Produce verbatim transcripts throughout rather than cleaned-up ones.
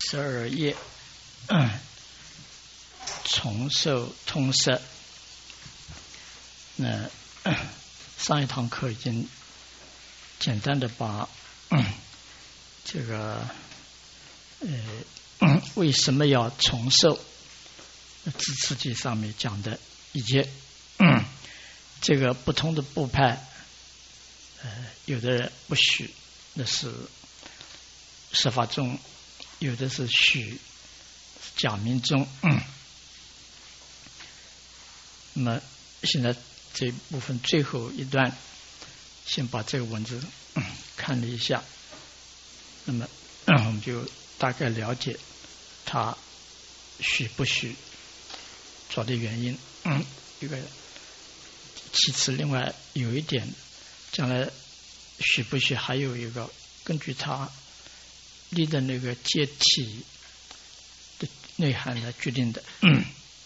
十二页，嗯，重受通摄。那上一堂课已经简单的把、嗯、这个呃、嗯、为什么要重受字次记上面讲的一些、嗯、这个不同的部派，呃，有的人不许，那是十法宗，有的是许假名宗。嗯，那么现在这部分最后一段，先把这个文字、嗯、看了一下，那么、嗯、我们就大概了解它许不许做的原因。嗯，一个其次，另外有一点，将来许不许还有一个根据它立的那个阶体的内涵来决定的。嗯，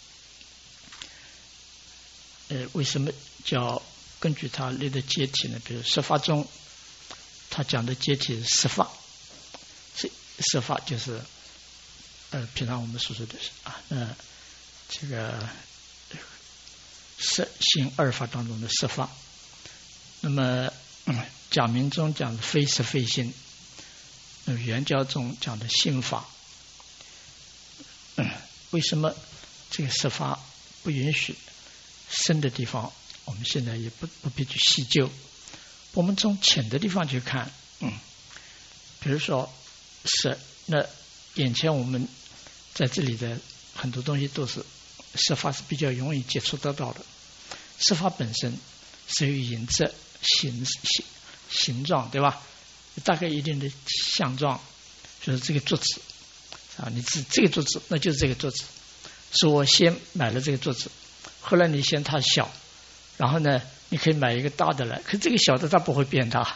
呃，为什么叫根据它立的阶体呢？比如十法中，他讲的阶体是十法，十法就是呃，平常我们所说的啊，呃，这个十行二法当中的十法。那么、嗯、假名中讲的非十非心，那么圆教中讲的心法。嗯，为什么这个十法不允许？深的地方我们现在也不不必去细究，我们从浅的地方去看。嗯，比如说是那眼前我们在这里的很多东西都是十法，是比较容易接触得到的。十法本身是有影子形形形状，对吧？大概一定的相状，就是这个桌子啊，你这这个桌子那就是这个桌子，是我先买了这个桌子，后来你嫌它小，然后呢你可以买一个大的来，可这个小的它不会变大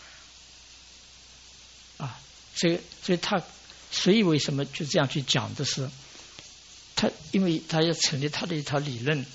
啊。所以所以它所以为什么就这样去讲的是，它因为它要成立它的一套理论。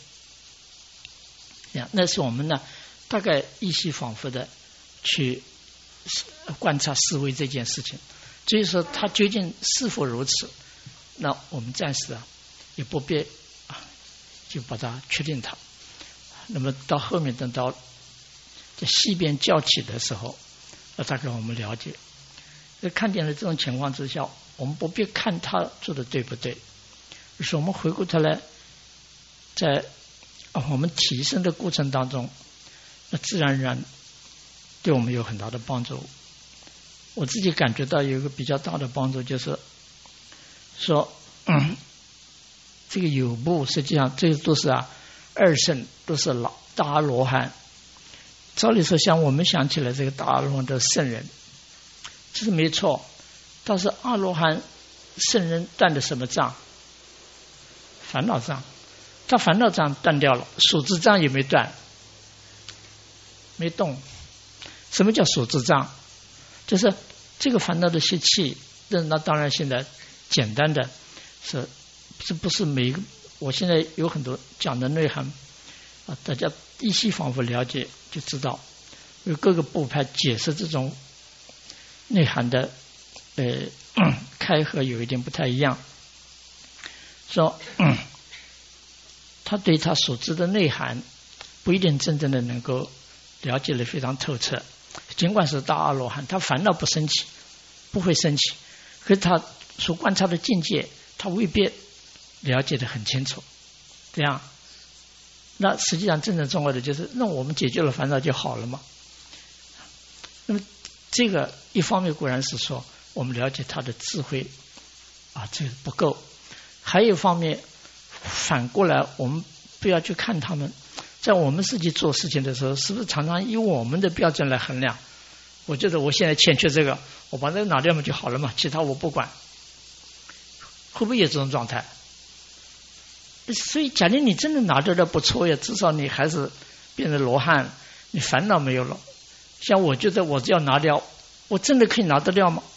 那是我们呢大概依稀仿佛的去观察思维这件事情，所以说它究竟是否如此，那我们暂时啊也不必啊就把它确定它。那么到后面等到在细边教起的时候，那大概我们了解，看见了这种情况之下，我们不必看他做的对不对，就是我们回过头来在我们提升的过程当中，那自然而然对我们有很大的帮助。我自己感觉到有一个比较大的帮助，就是说、嗯、这个有部实际上这都是啊二圣，都是老大阿罗汉。照理说像我们想起来这个大阿罗汉的圣人，这是没错，但是阿罗汉圣人断的什么障？烦恼障。他烦恼障断掉了，所知障也没断，没动。什么叫所知障？就是这个烦恼的习气。那当然现在简单的是这不是每一个，我现在有很多讲的内涵啊，大家依稀仿佛了解就知道，有各个部派解释这种内涵的呃、嗯、开合有一点不太一样。说、嗯他对他所知的内涵不一定真正的能够了解得非常透彻，尽管是大阿罗汉，他烦恼不生起，不会生起，可是他所观察的境界他未必了解得很清楚。这样那实际上真正重要的就是那我们解决了烦恼就好了嘛。那么这个一方面固然是说我们了解他的智慧啊，这个不够，还有一方面反过来我们不要去看他们在我们自己做事情的时候是不是常常以我们的标准来衡量。我觉得我现在欠缺这个，我把这个拿掉嘛就好了嘛，其他我不管，会不会有这种状态？所以假如你真的拿掉的不错呀，至少你还是变成罗汉，你烦恼没有了。像我觉得我只要拿掉，我真的可以拿得掉吗？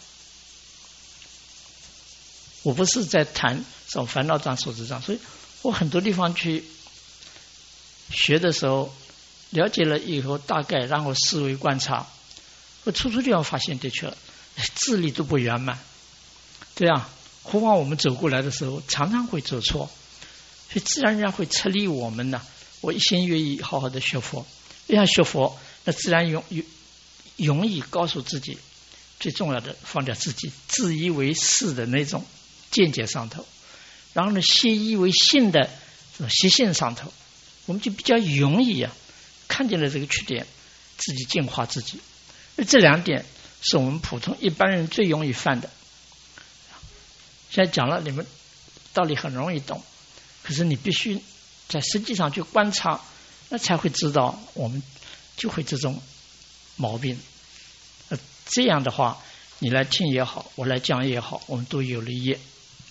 我不是在谈这种烦恼障、所知障，所以我很多地方去学的时候，了解了以后大概，然后思维观察，我处处地方发现的确智力都不圆满。这样何况我们走过来的时候常常会走错，所以自然而然会策励我们呢。我一心愿意好好的学佛，要学佛，那自然容容易告诉自己，最重要的放掉自己自以为是的那种见解上头，然后呢，信以为信的这种习性上头，我们就比较容易啊，看见了这个缺点，自己净化自己。这两点是我们普通一般人最容易犯的。现在讲了，你们道理很容易懂，可是你必须在实际上去观察，那才会知道我们就会这种毛病。呃，这样的话，你来听也好，我来讲也好，我们都有利益。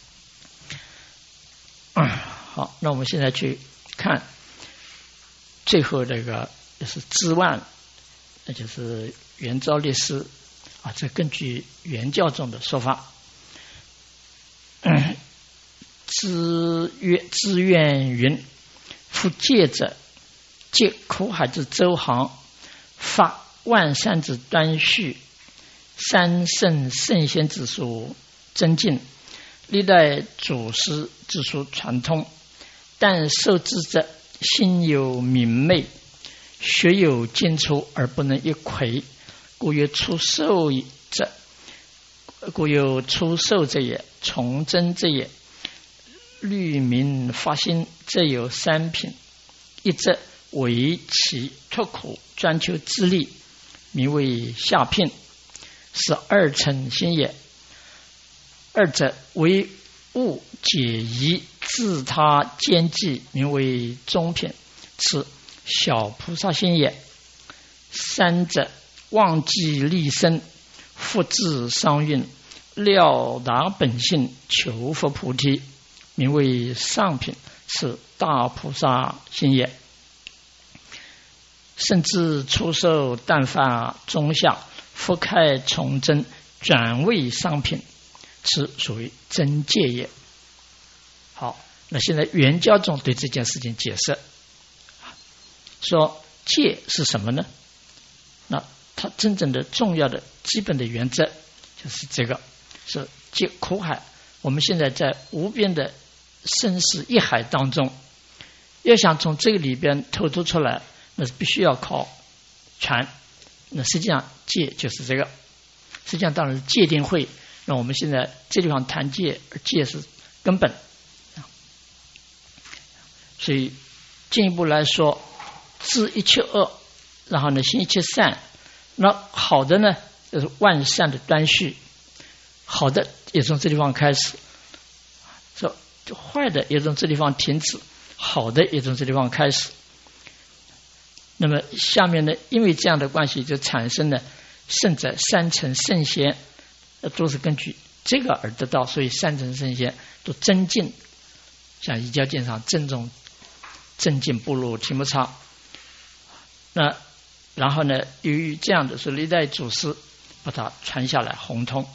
嗯，好，那我们现在去看最后这个就是知万，那就是圆照律师啊，这根据原教中的说法，嗯，知愿知愿云：复戒者，戒苦海之周行，发万善之端绪，三圣圣贤之书增进，历代祖师之书传通，但受之者心有明媚，学有精出而不能一窺，故曰出受者，故有出受者也，从真者也。律明发心则有三品，一则为其脱苦专求自利，名为下品，是二乘心也；二者为物解疑自他兼济，名为中品，是小菩萨心也；三者忘记立身，复自商运，了达本性，求佛菩提，名为上品，是大菩萨心也。甚至出受但发中下，复开从真，转为上品，此属于真戒也。好，那现在原教中对这件事情解释，说戒是什么呢？那它真正的重要的基本的原则就是这个，是戒苦海。我们现在在无边的生死一海当中，要想从这个里边透脱出来，那是必须要靠禅。那实际上戒就是这个，实际上当然是戒定慧。那我们现在这地方谈戒，戒是根本。所以进一步来说，知一切恶，然后呢行一切善。那好的呢，就是万善的端绪，好的也从这地方开始，说坏的也从这地方停止，好的也从这地方开始。那么下面呢，因为这样的关系，就产生了圣者三乘圣贤，都是根据这个而得到，所以三乘圣贤都增进，像《移教鉴》上正中增进不入提摩擦。那然后呢，由于这样的是历代祖师把它传下来宏通。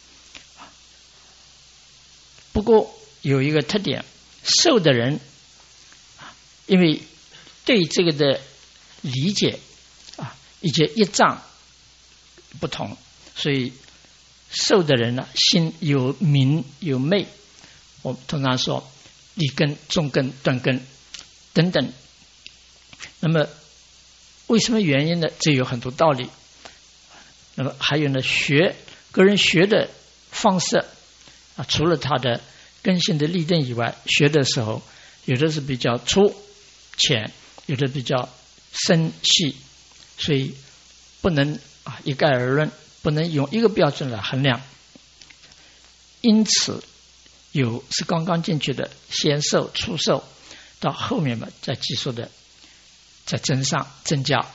不过有一个特点，受的人因为对这个的理解啊，以及一障不同，所以受的人呢，心有明有昧。我们通常说立根、中根、断根等等。那么为什么原因呢？这有很多道理。那么还有呢，学个人学的方式啊，除了他的根性的立定以外，学的时候有的是比较粗浅，有的比较深细，所以不能啊一概而论，不能用一个标准来衡量。因此有是刚刚进去的先受初受，到后面嘛再技术的在增上增加。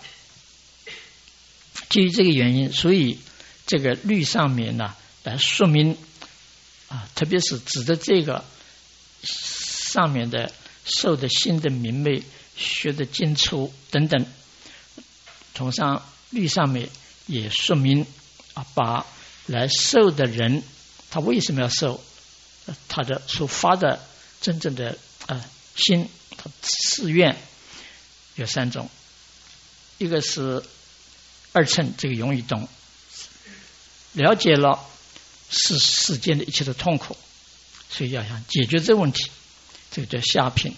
基于这个原因，所以这个律上面呢来说明啊，特别是指的这个上面的受的心的明媚，学的精出等等，同上律上面也说明啊，把来受的人他为什么要受，他的所发的真正的呃心，他誓愿有三种，一个是二乘，这个容易懂，了解了是世间的一切的痛苦， 所以要想解决这个问题，这个叫下品。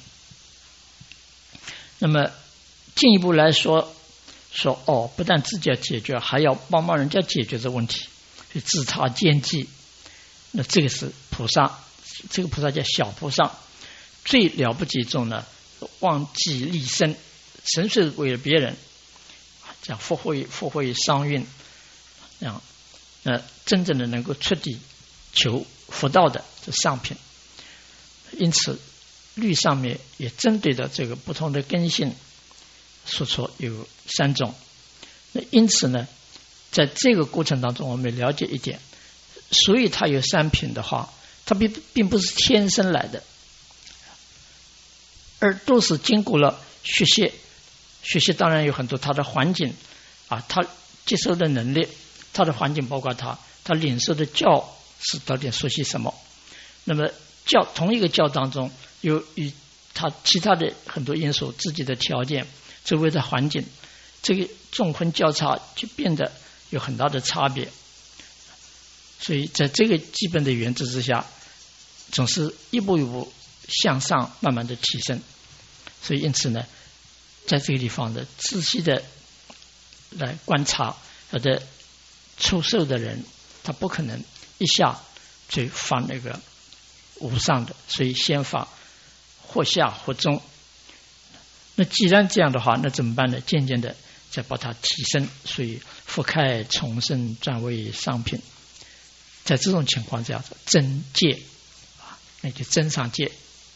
那么进一步来说，说哦，不但自己要解决，还要帮帮人家解决这个问题，所以自他兼济。那这个是菩萨，这个菩萨叫小菩萨，最了不起种呢，忘己立身，纯粹为了别人，这样福慧福慧商运，这样那真正的能够出地求福道的这上品。因此律上面也针对的这个不同的根性说出有三种。那因此呢，在这个过程当中我们了解一点，所以它有三品的话，它并并不是天生来的，而都是经过了学习。学习当然有很多它的环境啊，他接受的能力，他的环境包括他他领受的教是到底熟悉什么。那么教同一个教当中有与他其他的很多因素，自己的条件，周围的环境，这个纵横交叉就变得有很大的差别。所以在这个基本的原则之下，总是一步一步向上慢慢的提升。所以因此呢，在这个地方的仔细的来观察他的出受的人，他不可能一下就放那个无上的，所以先放或下或中。那既然这样的话，那怎么办呢？渐渐的再把它提升，所以复开重生转为上品。在这种情况下增戒啊，那就增上戒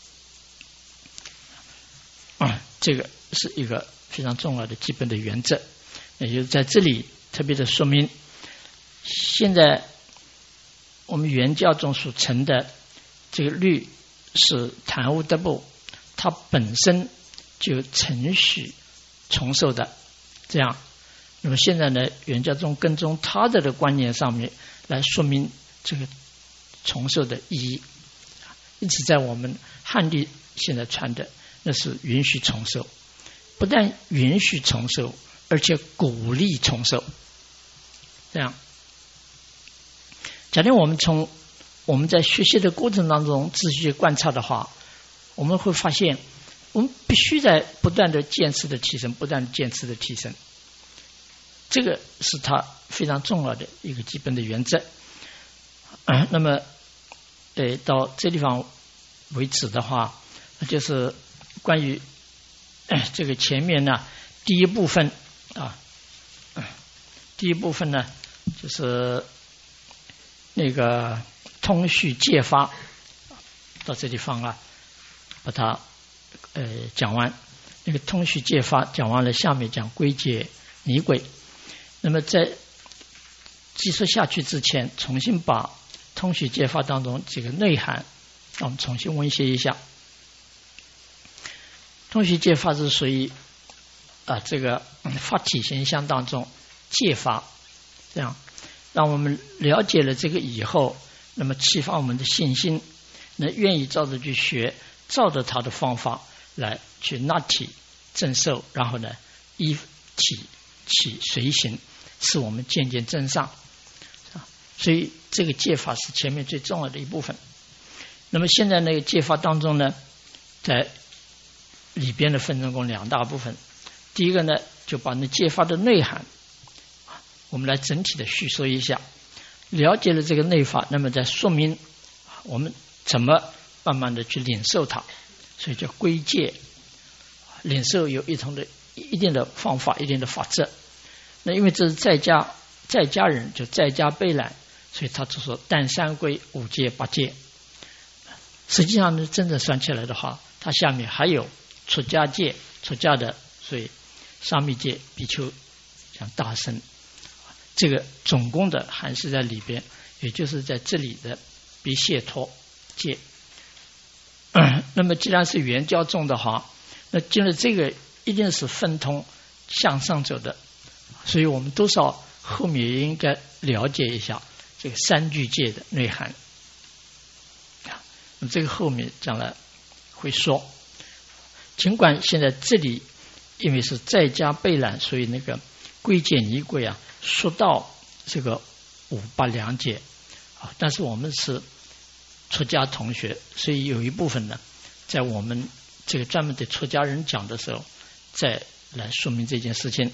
啊，这个是一个非常重要的基本的原则。也就是在这里特别的说明，现在我们原教中所成的这个律是谈无得部，它本身就承许重受的，这样。那么现在呢，原教中跟踪他的的观念上面来说明这个重受的意义。因此在我们汉律现在传的那是允许重受，不但允许重受，而且鼓励重受。这样，假定我们从我们在学习的过程当中仔细观察的话，我们会发现我们必须在不断的见识的提升，不断的见识的提升，这个是它非常重要的一个基本的原则。嗯、那么对到这地方为止的话，就是关于、哎、这个前面呢第一部分啊，第一部分呢就是那个通序戒发，到这地方啊把它呃讲完。那个通序戒发讲完了，下面讲归戒离轨。那么在继续下去之前，重新把通序戒发当中这个内涵我们重新温习一下。通序戒发是属于啊这个发体现象当中戒发，这样让我们了解了这个以后，那么启发我们的信心，那愿意照着去学，照着他的方法来去纳体正受，然后呢依体起随行，使我们渐渐增上。所以这个戒法是前面最重要的一部分。那么现在那个戒法当中呢，在里边的分成共两大部分。第一个呢，就把那戒法的内涵我们来整体的叙说一下，了解了这个内法，那么再说明我们怎么慢慢的去领受它，所以叫归戒。领受有一同的一定的方法，一定的法则。那因为这是在家在家人，就在家备览，所以他就说但三归五戒八戒。实际上呢，真正算起来的话，它下面还有出家戒，出家的，所以沙弥戒、比丘、像大乘，这个总共的还是在里边，也就是在这里的比解脱戒。那么既然是原教中的话，那进了这个一定是分通向上走的，所以我们多少后面也应该了解一下这个三句戒的内涵。那么这个后面将来会说。尽管现在这里因为是在家备览，所以那个归戒离轨啊，说到这个五八两解啊，但是我们是出家同学，所以有一部分呢，在我们这个专门对出家人讲的时候，再来说明这件事情。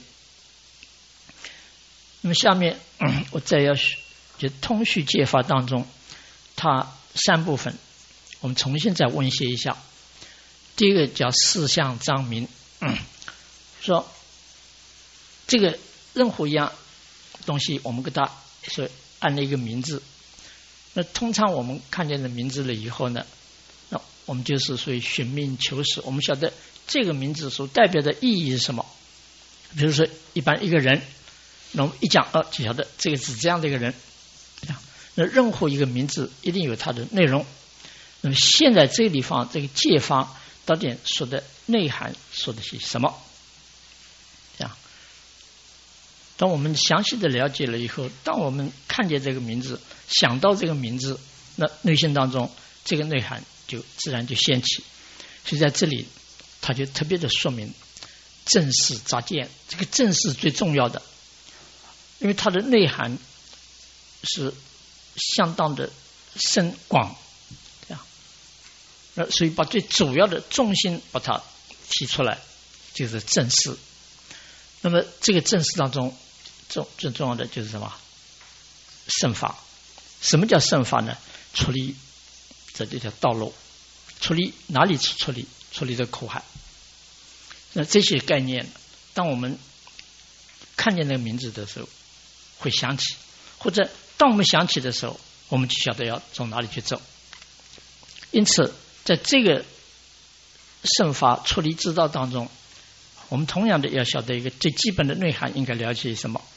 那么下面、嗯、我再要就通序戒法当中，它三部分，我们重新再温习一下。第一个叫四相彰明，嗯、说这个任何一样东西，我们给它说按了一个名字。那通常我们看见的名字了以后呢，那我们就是属于寻觅求实，我们晓得这个名字所代表的意义是什么。比如说一般一个人，那我们一讲哦，就晓得这个是这样的一个人。那任何一个名字一定有它的内容。那么现在这个地方这个戒法到底说的内涵说的是什么？这样，当我们详细的了解了以后，当我们看见这个名字，想到这个名字，那内心当中这个内涵就自然就现起。所以在这里他就特别的说明正视杂见，这个正视最重要的，因为它的内涵是相当的深广，这样，那所以把最主要的重心把它提出来，就是正视。那么这个正视当中，最最重要的就是什么？胜法。什么叫胜法呢？出离这就叫道路。出离哪里出离？出离的苦海。那这些概念，当我们看见那个名字的时候，会想起，或者当我们想起的时候，我们就晓得要从哪里去走。因此，在这个胜法出离之道当中，我们同样的要晓得一个最基本的内涵，应该了解什么。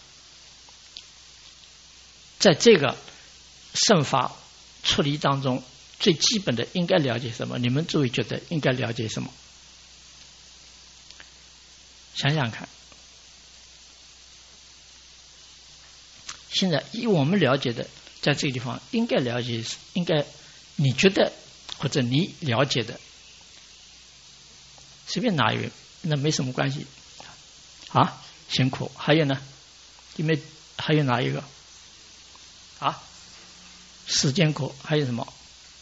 在这个胜法出离当中，最基本的应该了解什么？你们诸位觉得应该了解什么？想想看，现在以我们了解的，在这个地方应该了解，应该你觉得或者你了解的，随便拿一个，那没什么关系啊。辛苦，还有呢？因为还有哪一个啊？时间苦，还有什么？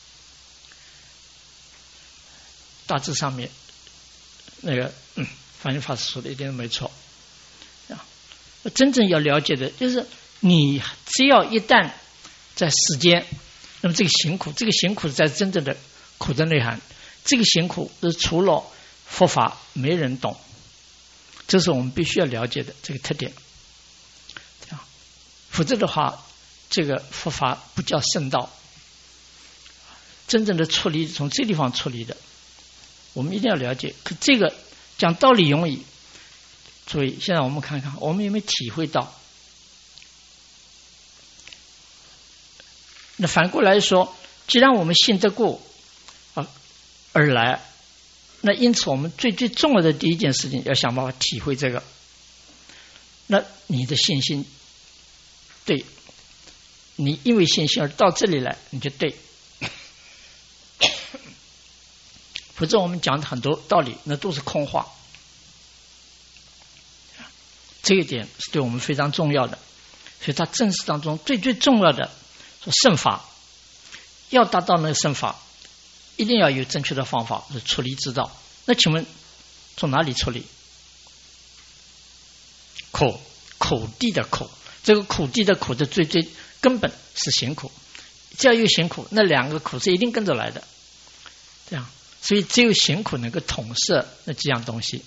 大致上面那个嗯。反正法师说的一点都没错啊！真正要了解的就是，你只要一旦在世间，那么这个行苦，这个行苦才是真正的苦的内涵。这个行苦是除了佛法没人懂，这是我们必须要了解的这个特点。啊，否则的话，这个佛法不叫圣道。真正的出离从这地方出离的，我们一定要了解。可这个。讲道理容易，所以现在我们看看，我们有没有体会到？那反过来说，既然我们信得过啊而来，那因此我们最最重要的第一件事情，要想办法体会这个。那你的信心对，你因为信心而到这里来，你就对。否则我们讲的很多道理，那都是空话。这一点是对我们非常重要的。所以它正式当中最最重要的说胜法，要达到那个胜法，一定要有正确的方法，是出离之道。那请问从哪里出离？苦，苦地的苦，这个苦地的苦的最最根本是行苦。只要有行苦，那两个苦是一定跟着来的。这样。所以只有行苦能够统摄那几样东西，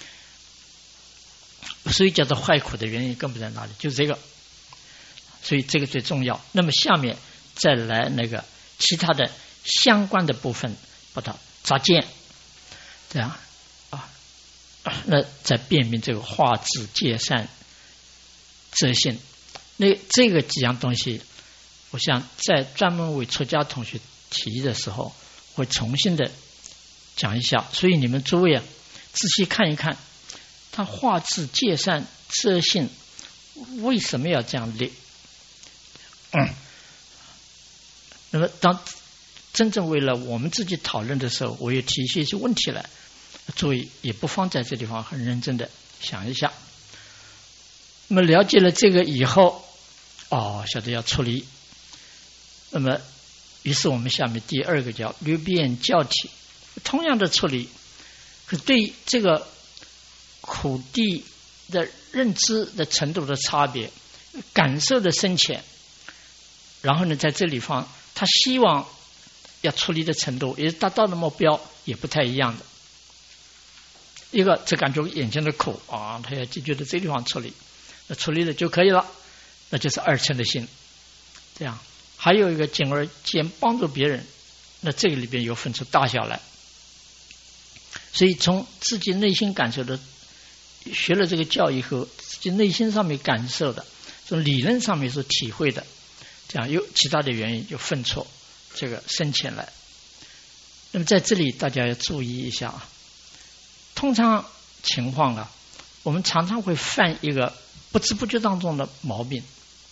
所以叫做坏苦的原因根本在哪里？就是这个，所以这个最重要。那么下面再来那个其他的相关的部分，把它杂见，这样啊，那再辨明这个化智戒善遮性，那这个几样东西，我想在专门为出家同学提的时候，会重新的讲一下。所以你们诸位啊，仔细看一看，他化智戒善遮性为什么要这样列？嗯，那么当真正为了我们自己讨论的时候，我也提出一些问题来，诸位也不妨在这地方很认真的想一下。那么了解了这个以后，哦，晓得要处理。那么于是我们下面第二个叫略变教体，同样的处理，可对这个苦地的认知的程度的差别，感受的深浅，然后呢，在这里方，他希望要处理的程度，也达到的目标也不太一样的。一个只感觉眼前的苦啊，他要解决的这地方处理，那处理了就可以了，那就是二乘的心。这样，还有一个进而兼帮助别人，那这个里边又分出大小来。所以从自己内心感受的，学了这个教以后，自己内心上面感受的，从理论上面所体会的，这样有其他的原因就分出这个深浅来。那么在这里大家要注意一下啊，通常情况啊，我们常常会犯一个不知不觉当中的毛病，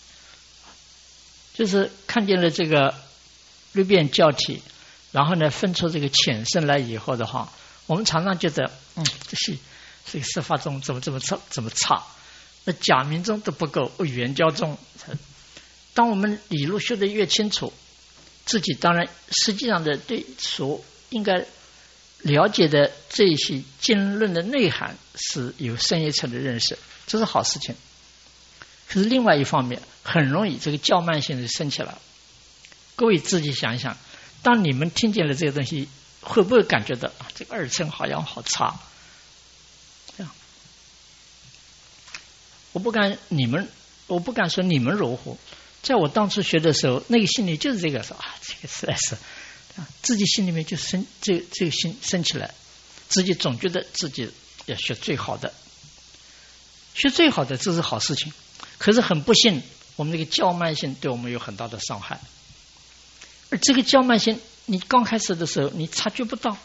就是看见了这个略变教体，然后呢分出这个浅深来以后的话，我们常常觉得，嗯，这些这个释法中怎么这么差，怎么差？那假名中都不够，圆教中。当我们理路学得越清楚，自己当然实际上的对所应该了解的这些经论的内涵是有深一层的认识，这是好事情。可是另外一方面，很容易这个较慢性就升起来了。各位自己想一想，当你们听见了这个东西，会不会感觉到啊，这个二乘好像好差？这样，我不敢你们，我不敢说你们如何。在我当初学的时候，那个心里就是这个说啊，这个实在是，自己心里面就升这这个心升起来，自己总觉得自己要学最好的，学最好的这是好事情。可是很不幸，我们这个较慢性对我们有很大的伤害。而这个较慢性，你刚开始的时候你察觉不到，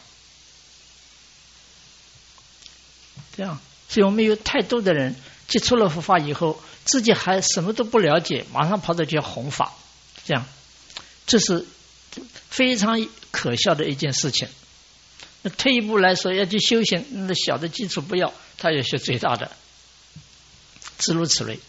这样，所以我们有太多的人接触了佛法以后，自己还什么都不了解，马上跑到去弘法，这样，这是非常可笑的一件事情。那退一步来说，要去修行，那小的基础不要，他要学最大的，诸如此类。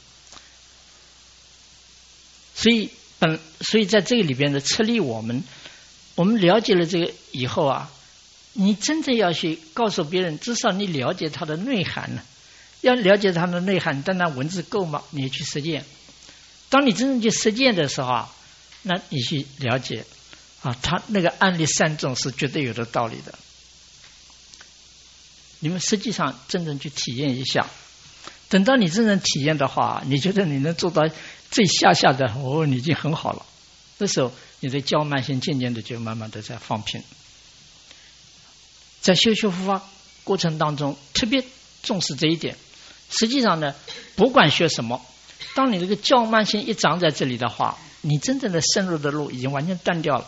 所以本所以在这个里边的策力，我们我们了解了这个以后啊，你真正要去告诉别人，至少你了解它的内涵呢。要了解它的内涵，单单文字够吗？你去实践。当你真正去实践的时候啊，那你去了解啊，他那个案例三种是绝对有的道理的。你们实际上真正去体验一下，等到你真正体验的话，你觉得你能做到最下下的，哦，你已经很好了。这时候你的较慢性渐渐的就慢慢的在放平。在修修佛法过程当中，特别重视这一点。实际上呢，不管学什么，当你这个较慢性一长在这里的话，你真正的深入的路已经完全断掉了。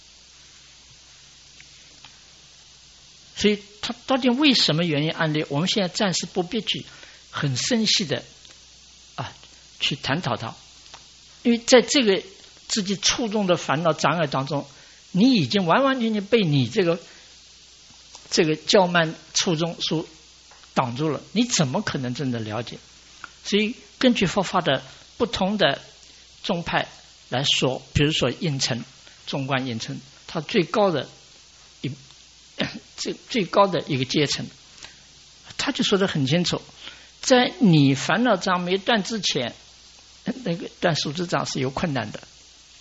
所以他到底为什么原因案例，我们现在暂时不必去很深细的啊去探讨它，因为在这个自己触动的烦恼障碍当中，你已经完完全全被你这个这个较慢触动所挡住了，你怎么可能真的了解？所以根据佛法的不同的宗派来说，比如说应成、中观应成，它最高的一最最高的一个阶层，他就说得很清楚，在你烦恼障没断之前，那个断数之障是有困难的，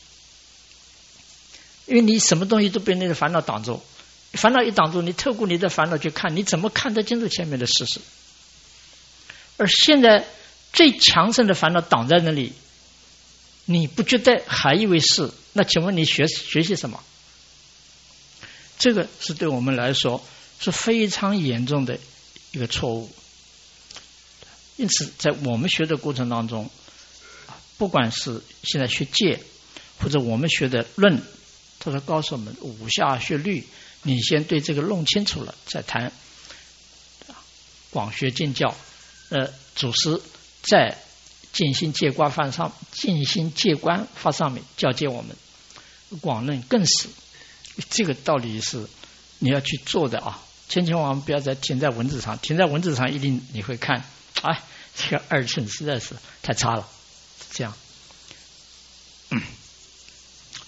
因为你什么东西都被那个烦恼挡住。烦恼一挡住，你透过你的烦恼去看，你怎么看得清楚前面的事实？而现在最强盛的烦恼挡在那里，你不觉得还以为是？那请问你学学习什么？这个是对我们来说是非常严重的一个错误。因此，在我们学的过程当中，不管是现在学戒，或者我们学的论，他都告诉我们五下学律。你先对这个弄清楚了，再谈广学禁教。呃，祖师在尽心戒观法上，尽心戒观法上面教诫我们，广论更是。这个道理是你要去做的啊！千千万万不要再停在文字上，停在文字上一定你会看，哎，这个二乘实在是太差了。这样，嗯，是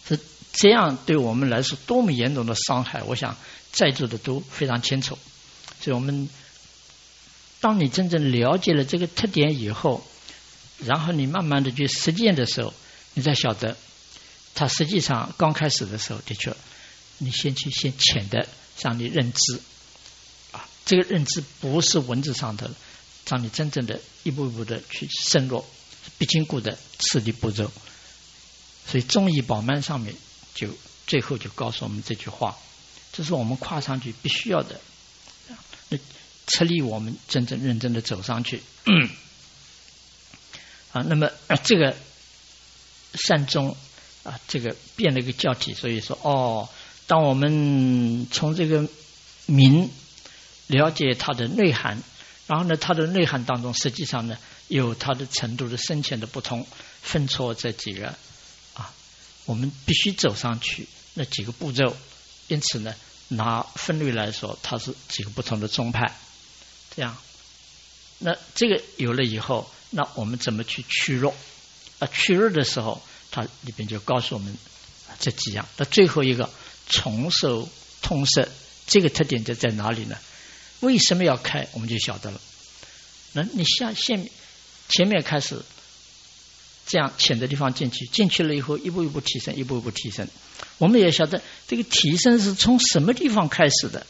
这样对我们来说多么严重的伤害，我想在座的都非常清楚。所以我们当你真正了解了这个特点以后，然后你慢慢的去实践的时候，你才晓得它实际上刚开始的时候，的确你先去先浅的让你认知啊，这个认知不是文字上的，让你真正的一步一步的去深入必经过的次第步骤。所以中医宝鬘上面就最后就告诉我们这句话，这是我们跨上去必须要的，那策力我们真正认真的走上去。嗯啊，那么这个善终啊，这个变了一个教体，所以说哦，当我们从这个名了解它的内涵，然后呢，它的内涵当中实际上呢有它的程度的深浅的不同，分错这几个啊，我们必须走上去那几个步骤。因此呢，拿分类来说，它是几个不同的宗派。这样，那这个有了以后，那我们怎么去去弱？啊，去弱的时候，它里边就告诉我们这几样。那最后一个重受通摄，这个特点就在哪里呢？为什么要开，我们就晓得了。那你下线前面开始这样浅的地方进去，进去了以后一步一步提升，一步一步提升。我们也晓得这个提升是从什么地方开始的，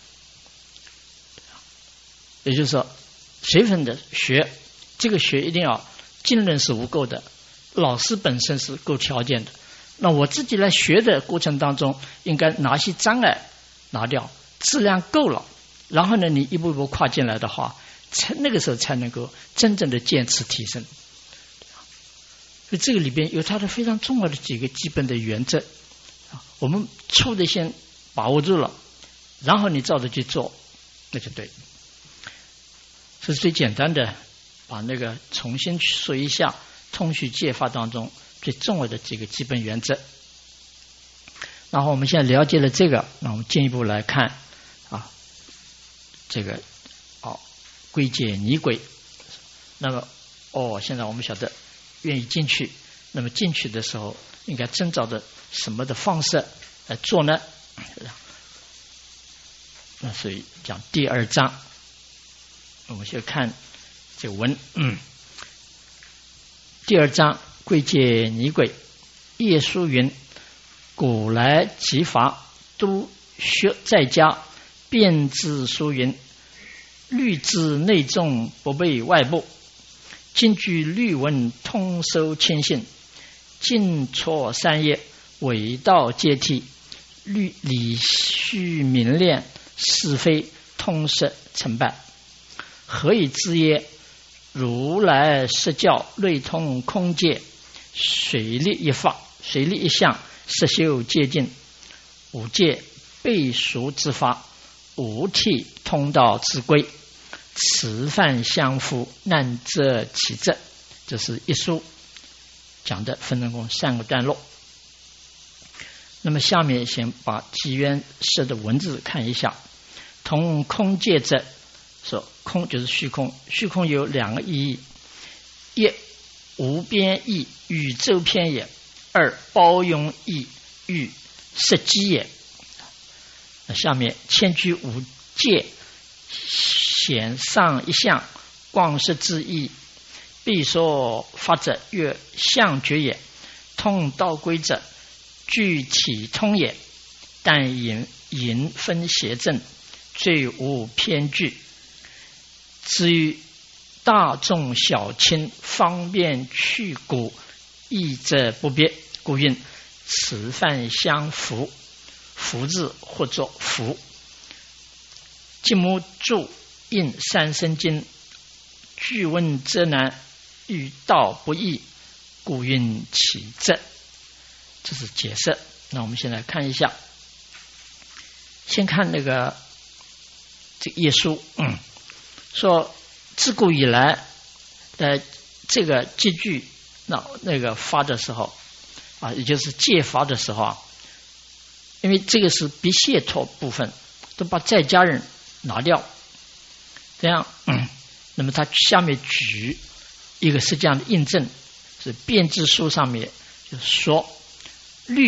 也就是说学分的学，这个学一定要经论是无垢的，老师本身是够条件的。那我自己来学的过程当中，应该哪些障碍拿掉，质量够了，然后呢，你一步一步跨进来的话，才那个时候才能够真正的渐次提升。所以这个里边有它的非常重要的几个基本的原则，我们初的先把握住了，然后你照着去做，那就对。这是最简单的，把那个重新说一下通序戒法当中最重要的几个基本原则。然后我们现在了解了这个，那我们进一步来看啊，这个哦归结拟轨。那么哦，现在我们晓得愿意进去，那么进去的时候应该遵照的什么的方式来做呢？那所以讲第二章，我们先看这个文。嗯，第二章归结拟轨。叶书云：古来集法都学在家，辩之书云：律之内重，不备外部。今据律文，通收谦信，尽错三业，伪道皆替。律理须明练，是非通识成败。何以知耶？如来实教，类通空界，水利一法，水利一项，实修戒尽。五戒背熟之法，五替通道之规。此犯相符，难则其责。这是一书讲的分成共三个段落。那么下面先把纪元社的文字看一下。同空界者，说空就是虚空，虚空有两个意义：一无边义，宇宙篇也；二包容义，欲实机也。那下面千居五戒，显上一项，光实之意，必说法者，曰相觉也。通道规者，具体通也，但引引分邪正，最无偏据。至于大众小轻，方便去古，义者不别，故云此犯相符。符字或作符。金木注印三生经，据问则难，遇道不易，故云起责。这是解释。那我们先来看一下，先看那个这个页书，嗯，说自古以来，呃，这个戒具那那个发的时候啊，也就是戒罚的时候啊，因为这个是必解脱部分，都把在家人拿掉，这样，嗯，那么他下面举一个是这样的印证，是辩知书上面就说律啊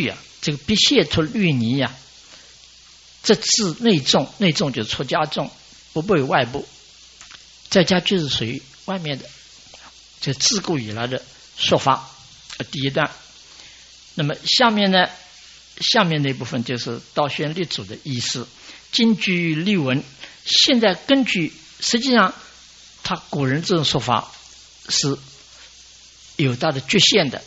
这个必解脱律仪呀、啊，这自内众，内众就是出家众，不为外部，在家就是属于外面的，这自古以来的说法。第一段，那么下面呢，下面那部分就是道宣律祖的意思。今据律文，现在根据实际上他古人这种说法是有它的局限的，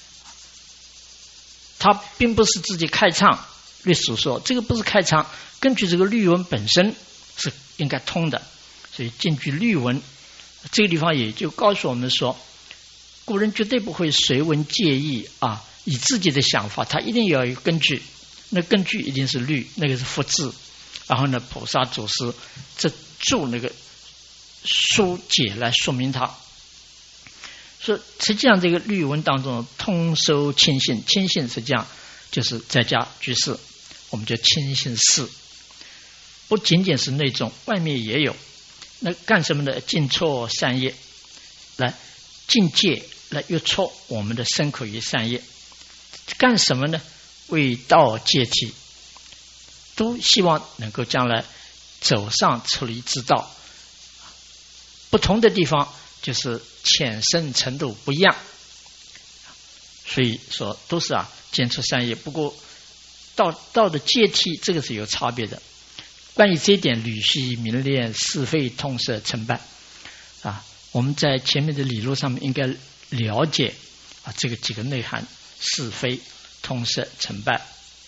他并不是自己开创。律祖说这个不是开创，根据这个律文本身是应该通的，所以根据律文这个地方也就告诉我们说，古人绝对不会随文借义啊，以自己的想法，他一定要有根据，那根据一定是律，那个是佛字，然后呢菩萨祖师这注那个书解来说明它。所以实际上这个律文当中通收亲信，亲信实际上就是在家居士，我们叫亲信事，不仅仅是内众，外面也有。那干什么呢？尽错善业，来境界，来约束我们的身口意善业。干什么呢？为道戒体，都希望能够将来走上出离之道。不同的地方就是浅深程度不一样，所以说都是啊坚持善业。不过道道的阶梯这个是有差别的。关于这一点，履须明练，是非通摄成败啊，我们在前面的理论上面应该了解啊这个几个内涵：是非、通摄、成败。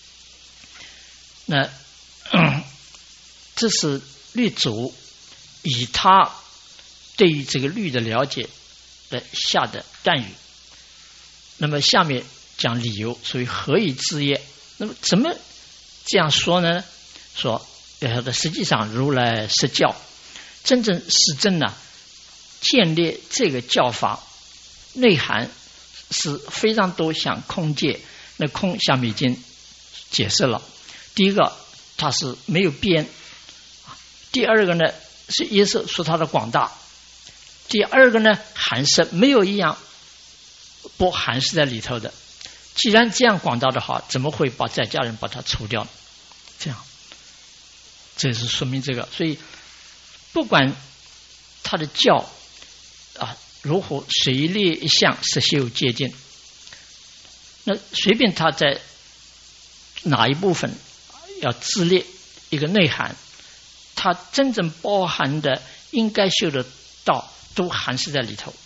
那、嗯、这是律祖以他对于这个律的了解的下的断语。那么下面讲理由，所以何以知也？那么怎么这样说呢？说要晓得，实际上如来实教，真正实证呢，建立这个教法内涵是非常多，像空界。那空下面已经解释了，第一个它是没有边，第二个呢是也是说它的广大，第二个呢含摄，没有一样不含摄在里头的。既然这样广大的话，怎么会把在家人把它除掉？这样，这是说明这个。所以不管他的教啊如何随列一项实修戒禁，那随便他在哪一部分要自列一个内涵，它真正包含的应该修的道都含摄在里头。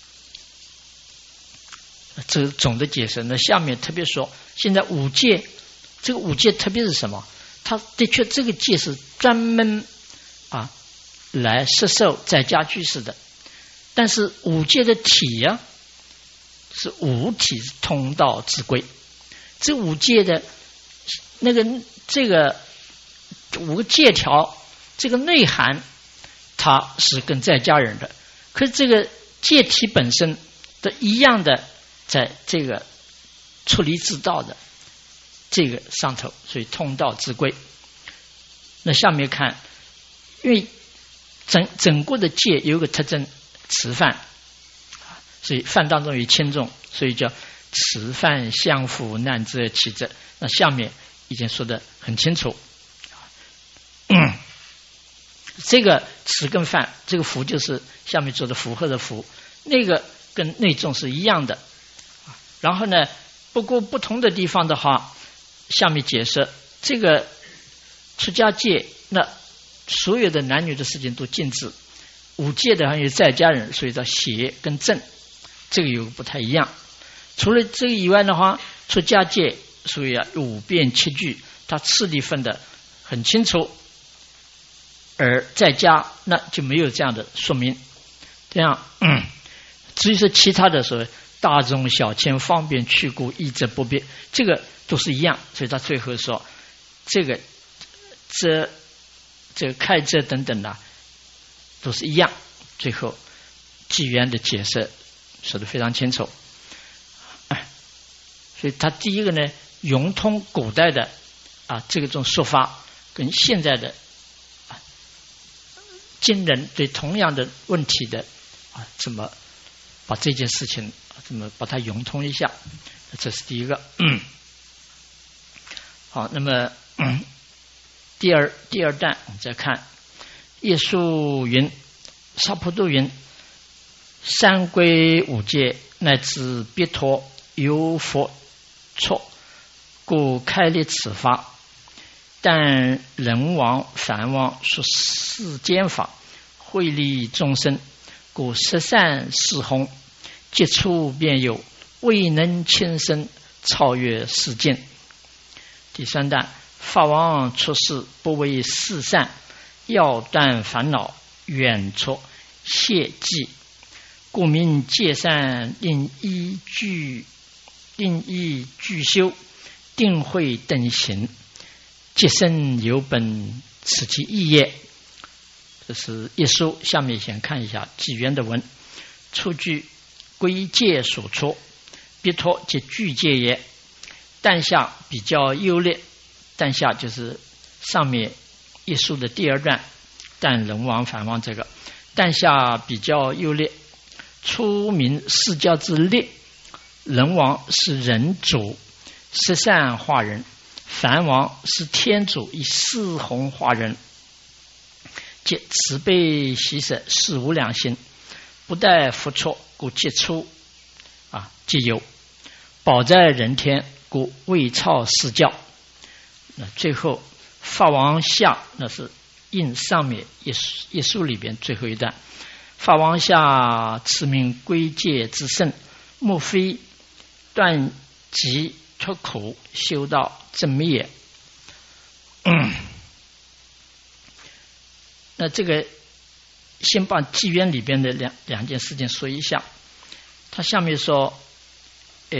这是总的解释。那下面特别说，现在五戒，这个五戒特别是什么？它的确这个戒是专门啊来摄受在家居士的，但是五戒的体呀、啊、是五体通道之规。这五戒的那个这个五个戒条，这个内涵它是跟在家人的，可是这个戒体本身的一样的。在这个出离之道的这个上头，所以通道之规。那下面看，因为整整个的戒有一个特征，持犯，所以犯当中有轻重，所以叫持犯相辅难则起者。那下面已经说得很清楚，嗯、这个持跟犯，这个辅就是下面做的符合的符，那个跟内众是一样的。然后呢，不过不同的地方的话，下面解释这个出家戒，那所有的男女的事情都禁止。五戒的还有在家人，所以叫邪跟正，这个有不太一样。除了这个以外的话，出家戒所以啊五辩七句，它次第分的很清楚，而在家那就没有这样的说明。这样，嗯，至于说其他的所谓大众小千方便去故一则不便，这个都是一样。所以他最后说这个这这个开遮等等的、啊、都是一样。最后纪元的解释说得非常清楚。所以他第一个呢，融通古代的啊这个种说法跟现在的啊今人对同样的问题的啊怎么把这件事情怎么把它融通一下，这是第一个。嗯， 好，那么、嗯、第二第二段我们再看，耶稣云，萨婆多云，三归五戒乃至别陀有佛错，故开立此法。但人王梵王说世间法，惠利众生，故十善四弘，接触便有，未能亲身超越世间。第三段，法王出世，不为世善，要断烦恼，远出谢济，故名戒善，令依据令依具修，定慧等行，戒身有本，此其意也。这是一书，下面先看一下纪元的文。出句归戒所出，别陀即具戒也。但下比较优劣，但下就是上面一书的第二段，但人王梵王这个，但下比较优劣。出名释教之列，人王是人主，十善化人；梵王是天主，以四弘化人。即慈悲喜舍，是无量心，不待福错，故即出啊，即有保在人天，故未超世教。那最后法王下，那是印上面一一书里边最后一段。法王下此名归戒之圣，莫非断集脱苦，修道正灭也。嗯那这个先把纪元里边的两两件事情说一下。他下面说，呃，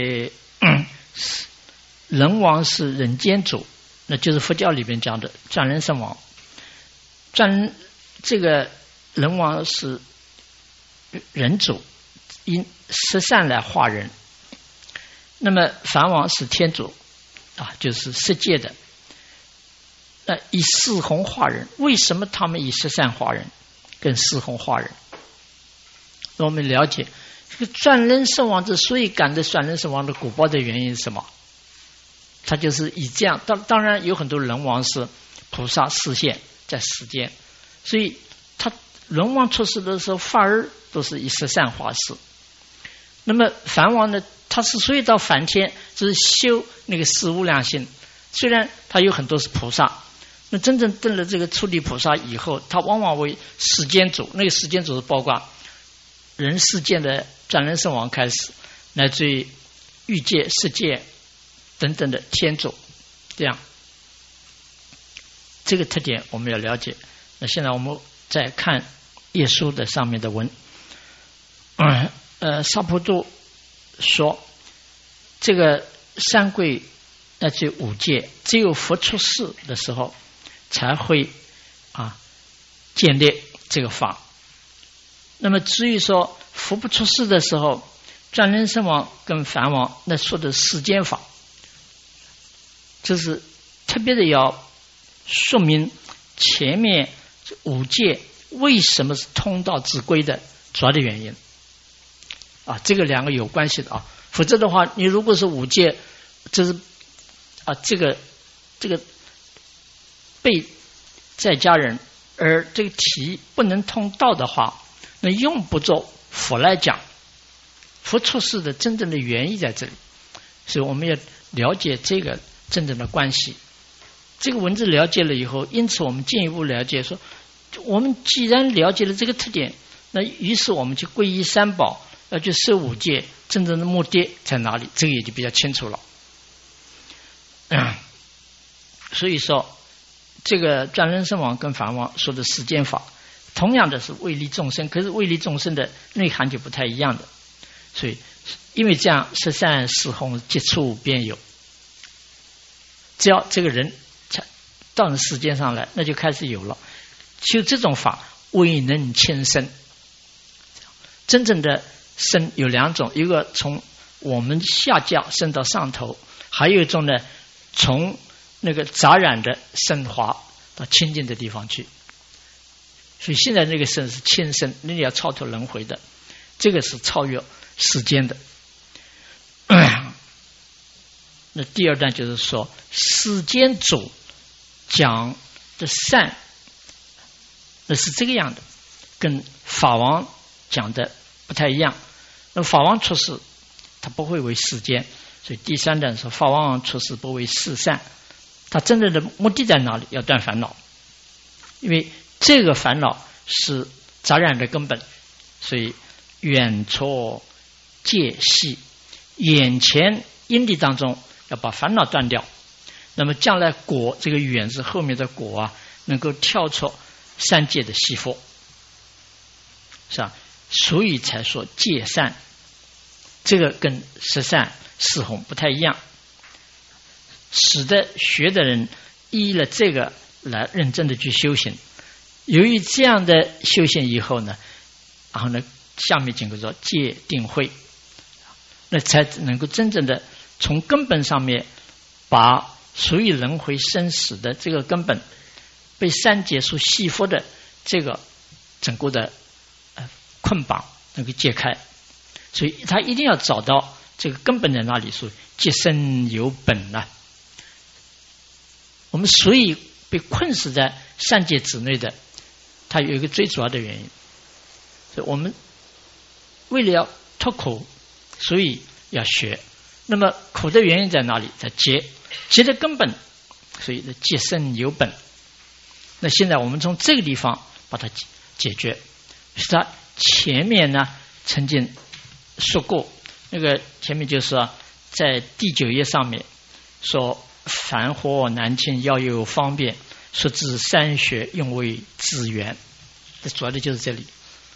人王是人间主，那就是佛教里边讲的转人圣王。转这个人王是人主，因十善来化人。那么梵王是天主啊，就是世界的。那以四弘化人，为什么他们以十善化人，跟四弘化人？我们了解这个转人圣王之所以感得转人圣王的果报的原因是什么？他就是以这样，当当然有很多人王是菩萨示现在世间，所以他人王出世的时候，反而都是以十善化世。那么梵王呢，他是所以到梵天，就是修那个四无量心，虽然他有很多是菩萨。那真正登了这个初地菩萨以后，他往往为世间主，那个世间主是包括人世间的转人圣王开始，乃至于欲界、世界等等的天主，这样这个特点我们要了解。那现在我们再看耶稣的上面的文，嗯呃，萨婆多说，这个三皈乃至五戒，只有佛出世的时候才会啊建立这个法。那么至于说佛不出世的时候，转人圣王跟梵王那说的世间法，这是特别的要说明前面五戒为什么是通道之规的主要的原因啊，这个两个有关系的啊，否则的话，你如果是五戒，这是啊这个这个被在家人，而这个题不能通道的话，那用不着佛来讲。佛出世的真正的原意在这里，所以我们要了解这个真正的关系。这个文字了解了以后，因此我们进一步了解说，我们既然了解了这个特点，那于是我们去皈依三宝，要去受五戒，真正的目的在哪里？这个也就比较清楚了。嗯，所以说，这个转人圣王跟梵王说的世间法，同样的是为利众生，可是为利众生的内涵就不太一样的。所以，因为这样十善四弘接触便有，只要这个人到了世间上来，那就开始有了。修这种法，未能亲身。真正的身有两种，一个从我们下降升到上头，还有一种呢，从那个杂染的升华到清净的地方去。所以现在那个身是亲身，那你要超脱轮回的，这个是超越世间的。那那第二段就是说，世间主讲的善，那是这个样的，跟法王讲的不太一样。那法王出世，他不会为世间，所以第三段说，法王出世不为世善，他真正的目的在哪里？要断烦恼，因为这个烦恼是杂染的根本，所以远错戒系，眼前因地当中要把烦恼断掉，那么将来果，这个远是后面的果啊，能够跳出三界的系缚，是吧？所以才说戒善，这个跟十善四弘不太一样，使得学的人依了这个来认真的去修行。由于这样的修行以后呢，然后呢，下面经过说戒定慧，那才能够真正的从根本上面把属于轮回生死的这个根本，被三界所系缚的这个整个的呃捆绑能够解开。所以他一定要找到这个根本在哪里，说即身有本啊。我们所以被困死在三界之内的，它有一个最主要的原因，所以我们为了要脱苦，所以要学。那么苦的原因在哪里？在结，结的根本，所以即身有本。那现在我们从这个地方把它解决。是他前面呢曾经说过，那个前面就是说，在第九页上面说，凡惑难清，要有方便，说至三学，用为资源。这主要的就是这里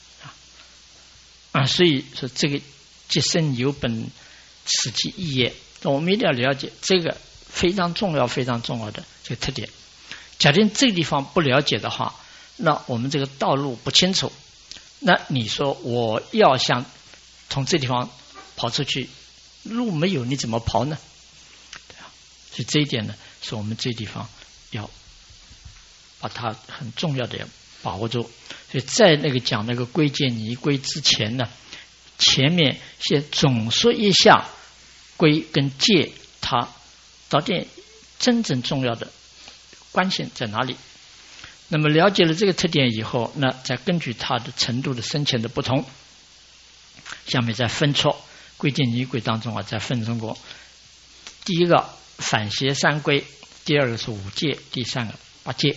啊，所以说这个即身有本，此其意也。我们一定要了解这个非常重要、非常重要的这个特点。假定这个地方不了解的话，那我们这个道路不清楚，那你说我要想从这地方跑出去，路没有，你怎么跑呢？对啊，所以这一点呢，是我们这地方要把它很重要的要把握住。所以在那个讲那个归戒尼归之前呢，前面先总说一下归跟戒它到底真正重要的关系在哪里。那么了解了这个特点以后，那再根据它的程度的深浅的不同，下面再分出归戒尼归当中啊，再分成过第一个反邪三归，第二个是五戒，第三个八戒。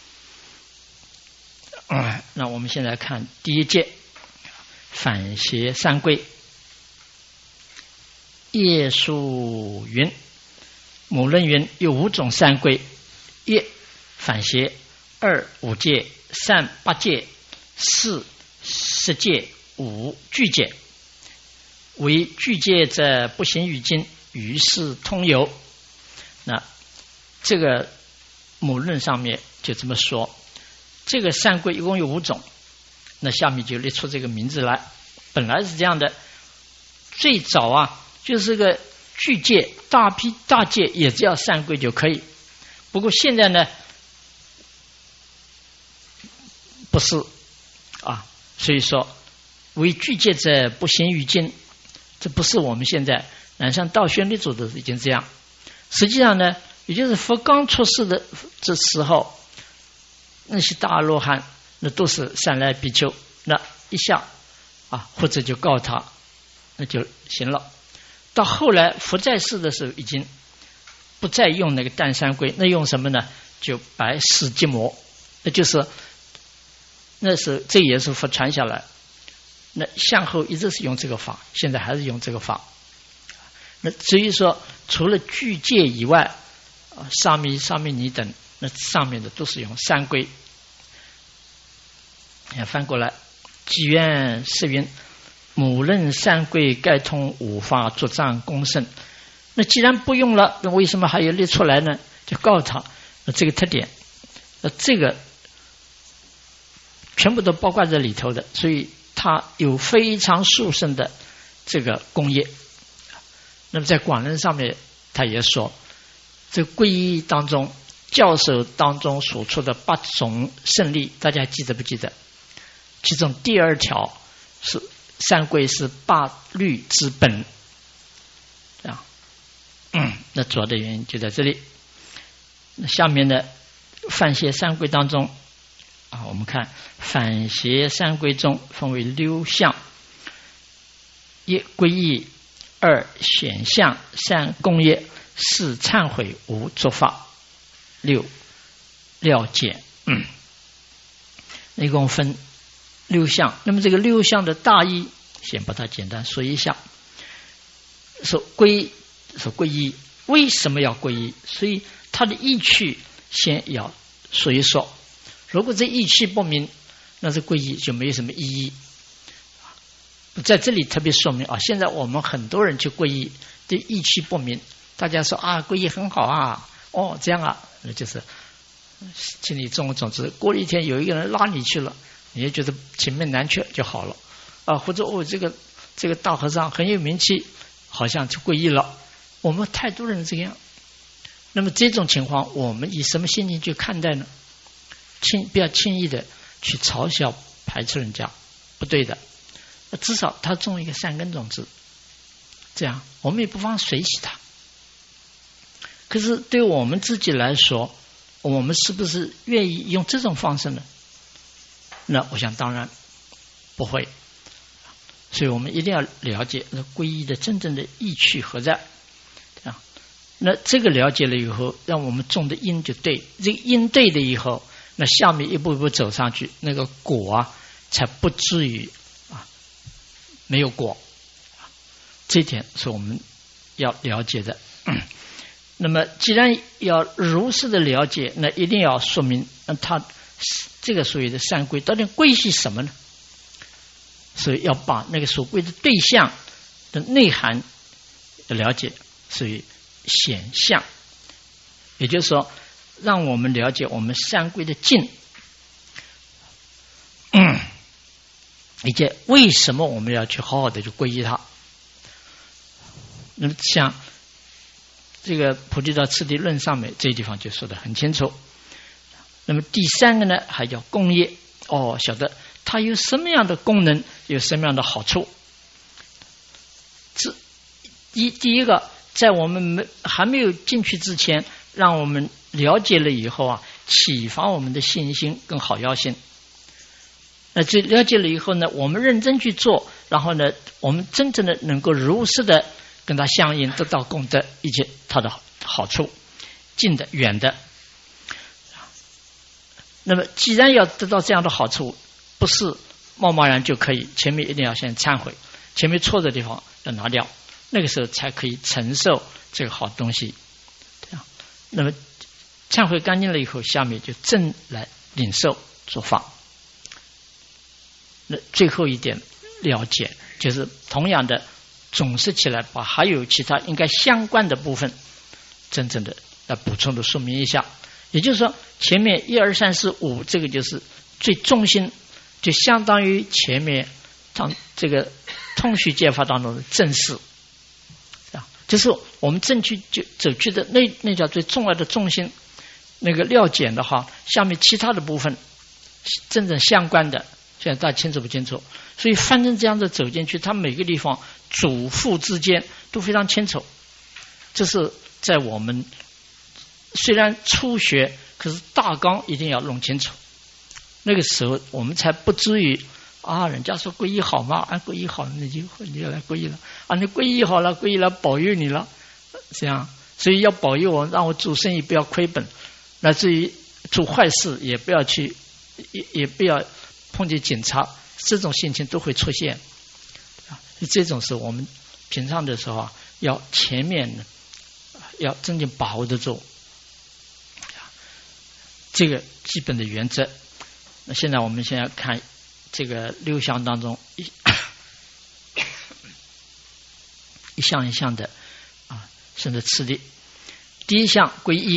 嗯，那我们现在看第一戒反邪三归。业数云，母论云有五种三归：一反邪，二五戒，三八戒，四十戒，五具戒。为具戒者，不行于经，于是通有。那这个母论上面就这么说，这个三归一共有五种，那下面就列出这个名字来。本来是这样的，最早啊就是个具戒，大批大戒也只要三归就可以。不过现在呢不是啊，所以说为具戒者不行于经，这不是我们现在南山道宣立祖的已经这样。实际上呢，也就是佛刚出世的这时候，那些大阿罗汉那都是善来比丘，那一下啊或者就告他，那就行了。到后来佛在世的时候，已经不再用那个淡三归，那用什么呢？就白四结魔，那就是那是这也是佛传下来。那向后一直是用这个法，现在还是用这个法。那至于说除了具戒以外，啊，沙弥、沙弥尼等，那上面的都是用三归。翻过来，纪元是云。母论三归，该通五法，作障公胜。那既然不用了，那为什么还要列出来呢？就告诉他，那这个特点，那这个全部都包括在里头的，所以它有非常殊胜的这个功业。那么在广论上面，他也说，这皈依当中，教授当中所出的八种胜利，大家记得不记得？其中第二条是。三归是八律之本啊， 嗯，那主要的原因就在这里。那下面的反邪三归当中啊，我们看反邪三归中分为六项：一归依，二显相，三共业，四忏悔，五作法，六了解。嗯，一共分六项。那么这个六项的大意，先把它简单说一下。说归，说归依，为什么要归依？所以它的意趣先要说一说。如果这意趣不明，那这归依就没有什么意义。在这里特别说明啊，现在我们很多人去皈依，对意趣不明，大家说啊，皈依很好啊，哦这样啊，那就是心里种种子。过了一天，有一个人拉你去了，你也觉得情面难却就好了啊，或者哦这个这个大和尚很有名气，好像就皈依了。我们太多人这样，那么这种情况，我们以什么心情去看待呢？轻不要轻易的去嘲笑排斥人家，不对的。至少他种一个善根种子，这样我们也不妨随喜他。可是对我们自己来说，我们是不是愿意用这种方式呢？那我想当然不会。所以我们一定要了解那皈依的真正的意趣何在啊。那这个了解了以后，让我们种的因就对，这个因对了以后，那下面一步一步走上去，那个果啊才不至于没有果，这一点是我们要了解的。那么既然要如实的了解，那一定要说明他这个所谓的三归到底归系什么呢？所以要把那个所归的对象的内涵了解，所以显相，也就是说让我们了解我们三归的境，嗯以及为什么我们要去好好的去皈依它。那么像这个菩提道次第论上面这个地方就说得很清楚。那么第三个呢，还叫共业，哦，晓得它有什么样的功能，有什么样的好处。这一第一个，在我们没还没有进去之前，让我们了解了以后啊，启发我们的信心跟好药性。那这了解了以后呢，我们认真去做，然后呢，我们真正的能够如实的跟它相应，得到功德以及它的好处，近的远的。那么既然要得到这样的好处，不是贸贸然就可以，前面一定要先忏悔，前面错的地方要拿掉，那个时候才可以承受这个好东西。这样，那么忏悔干净了以后，下面就正来领受做法。那最后一点了解，就是同样的总是起来，把还有其他应该相关的部分真正的来补充的说明一下。也就是说，前面一二三四五这个就是最中心，就相当于前面当这个通序戒法当中的正式啊，就是我们正去就走去的那那叫最重要的重心。那个料简的话，下面其他的部分真正相关的，现在大家清楚不清楚？所以反正这样子走进去，它每个地方主副之间都非常清楚。这是在我们虽然初学，可是大纲一定要弄清楚。那个时候我们才不至于啊，人家说皈依好吗？啊，皈依好了，你就你就来皈依了啊，你皈依好了，皈依了保佑你了，这样。所以要保佑我，让我做生意不要亏本，乃至于做坏事也不要去，也也不要碰见警察，这种心情都会出现。这种是我们平常的时候啊，要前面要真正把握得住这个基本的原则。那现在我们现在看这个六项当中一一项一项的啊，顺着次第。第一项归依，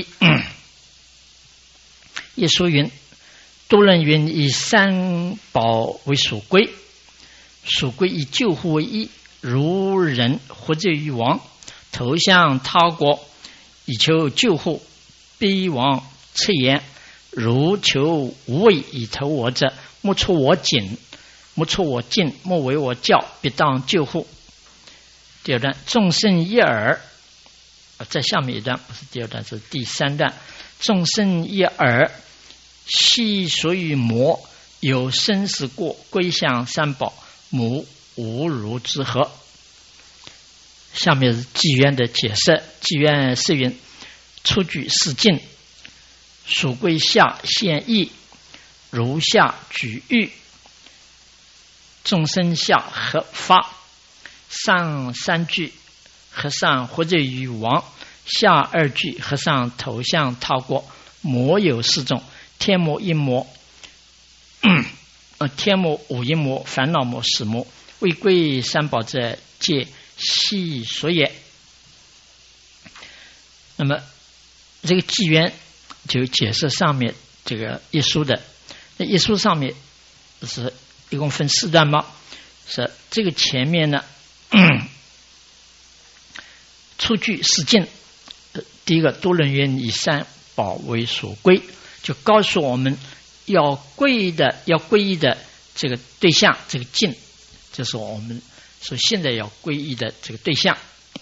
也说云：多人云以三宝为属归，属归以救护为依，如人活着于王，投向他国，以求救护，逼王斥言：如求无畏以投我者，莫出我境，莫出我境，莫为我教，必当救护。第二段，众生一耳， 在下面一段，不是第二段，是第三段。众生一耳，悉所欲魔，有生死过，归向三宝，母无如之何。下面是纪元的解释。纪元是云：出具四境，属归下现义，如下举喻。众生下合发，上三句和尚活着于王，下二句和尚头像踏过。魔有四种：天魔、阴魔、呃天魔、五阴魔、烦恼魔、死魔。未归三宝者，皆悉所也。那么这个纪元就解释上面这个一书的。那一书上面是一共分四段吗？是这个前面呢，出具四境。第一个，多论云以三宝为所归，就告诉我们要归的、要皈依的这个对象，这个境，就是我们说现在要皈依的这个对象。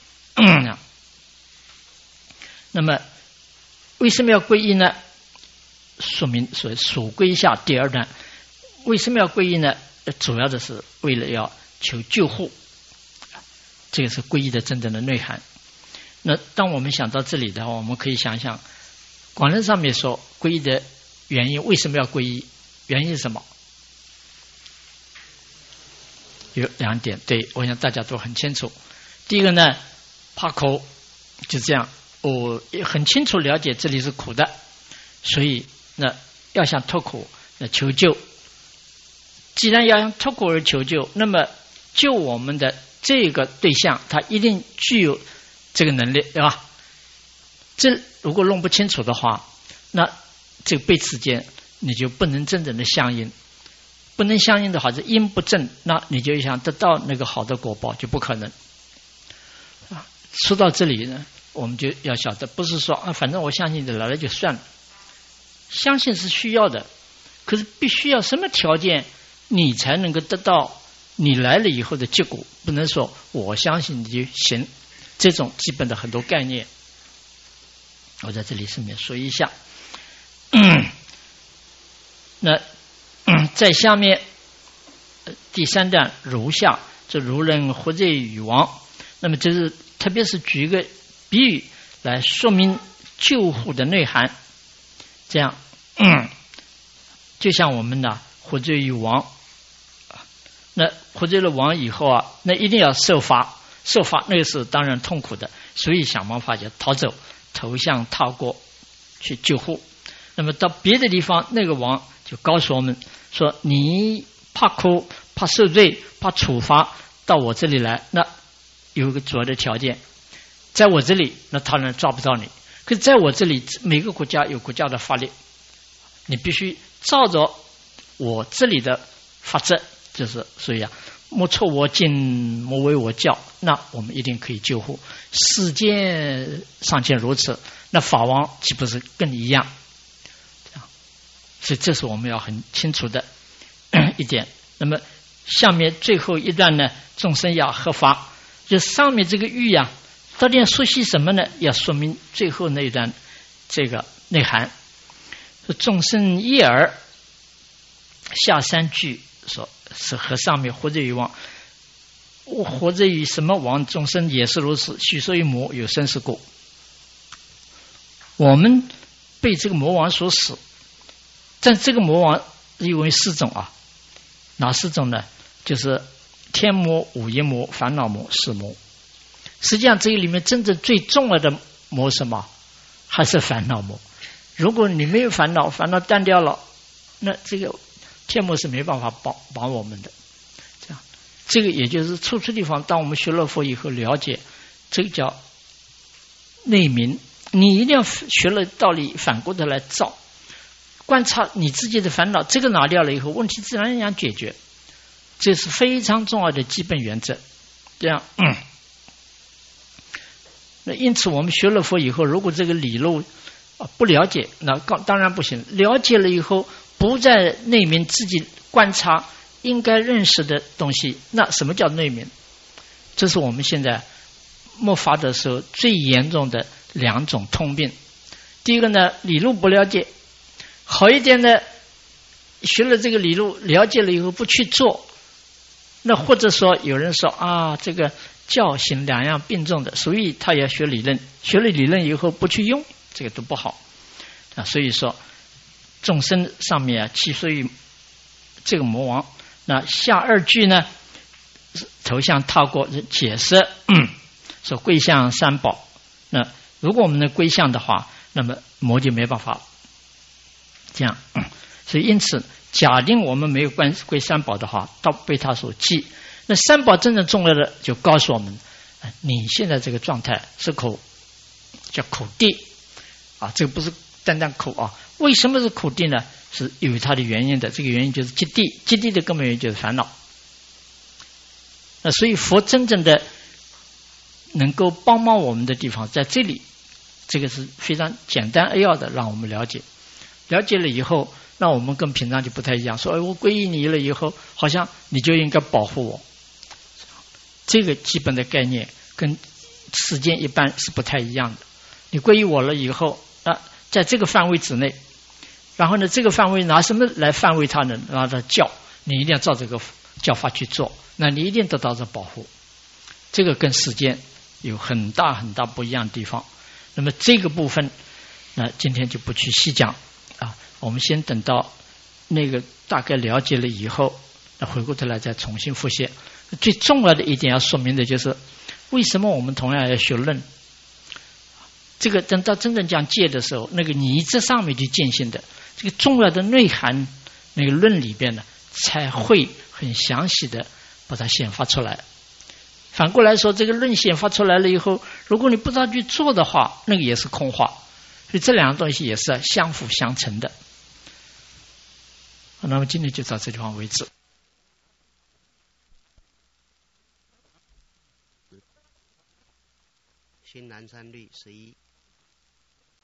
那么为什么要皈依呢？说明所所归下第二段，为什么要皈依呢？主要的是为了要求救护，这个是皈依的真正的内涵。那当我们想到这里的话，我们可以想想广论上面说皈依的原因，为什么要皈依？原因是什么？有两点，对，我想大家都很清楚。第一个呢，怕苦，就这样，我也很清楚了解这里是苦的，所以那要想脱苦，那求救。既然要想脱苦而求救，那么救我们的这个对象，他一定具有这个能力，对吧？这如果弄不清楚的话，那这个背刺间你就不能真正的相应，不能相应的话，这因不正，那你就想得到那个好的果报就不可能。啊，说到这里呢，我们就要晓得，不是说啊，反正我相信的来了就算了，相信是需要的，可是必须要什么条件你才能够得到你来了以后的结果，不能说我相信你就行。这种基本的很多概念我在这里顺便说一下。嗯、那、嗯、在下面第三段如下，这如人活着与亡，那么这是特别是举一个比喻来说明救护的内涵。这样、嗯、就像我们呢活着与亡，那活着了亡以后啊，那一定要受罚，受罚那个是当然痛苦的，所以想办法就逃走，投向他国去救护。那么到别的地方，那个王就告诉我们说，你怕苦、怕受罪、怕处罚，到我这里来，那有一个主要的条件，在我这里那他人抓不到你，可是在我这里每个国家有国家的法律，你必须照着我这里的法则，就是所以啊，莫错我禁，莫为我教，那我们一定可以救护。世间尚且如此，那法王岂不是更一样？这样，所以这是我们要很清楚的一点。那么下面最后一段呢，众生要合法，就上面这个欲呀、啊，到底要说些什么呢？要说明最后那一段这个内涵。说众生一耳，下三句说是和上面活着于王，我活着于什么王？众生也是如此，许说于魔，有生死过。我们被这个魔王所使，但这个魔王因为四种啊，哪四种呢？就是天魔、五阴魔、烦恼魔、死魔。实际上这个里面真正最重要的魔什么？还是烦恼魔。如果你没有烦恼，烦恼淡掉了，那这个天魔是没办法帮帮我们的。这样，这个也就是处处地方，当我们学了佛以后了解，这个叫内明。你一定要学了道理，反过头来照观察你自己的烦恼，这个拿掉了以后，问题自然而然解决。这是非常重要的基本原则。这样，嗯，那因此我们学了佛以后，如果这个理路啊不了解，那当然不行。了解了以后，不在内明自己观察应该认识的东西，那什么叫内明？这是我们现在末法的时候最严重的两种通病。第一个呢，理路不了解，好一点的学了这个理路了解了以后不去做，那或者说有人说啊，这个教行两样并重的，所以他要学理论，学了理论以后不去用，这个都不好啊。所以说众生上面啊，其所以这个魔王，那下二句呢，头向踏过解释，嗯、说归向三宝。那如果我们能归向的话，那么魔就没办法这样。嗯、所以因此，假定我们没有归归三宝的话，到被他所记。那三宝真正重要的，就告诉我们，你现在这个状态是口，叫口地啊，这个不是单单口啊。为什么是口地呢？是有它的原因的。这个原因就是极地，极地的根本原因就是烦恼。那所以佛真正的能够帮忙我们的地方在这里，这个是非常简单扼要的，让我们了解。了解了以后，那我们跟平常就不太一样。说，哎，我皈依你了以后，好像你就应该保护我。这个基本的概念跟世间一般是不太一样的。你皈依我了以后，啊，在这个范围之内，然后呢，这个范围拿什么来范围它呢？拿它教，你一定要照这个教法去做，那你一定得到这保护。这个跟世间有很大很大不一样的地方。那么这个部分，那今天就不去细讲啊，我们先等到那个大概了解了以后，那回过头来再重新复习。最重要的一点要说明的就是，为什么我们同样要学论？这个等到真正讲戒的时候，那个你这上面就见性的这个重要的内涵，那个论里边呢，才会很详细的把它显发出来。反过来说，这个论显发出来了以后，如果你不知道去做的话，那个也是空话。所以这两个东西也是相辅相成的。好，那么今天就到这地方为止。 新南山律十一。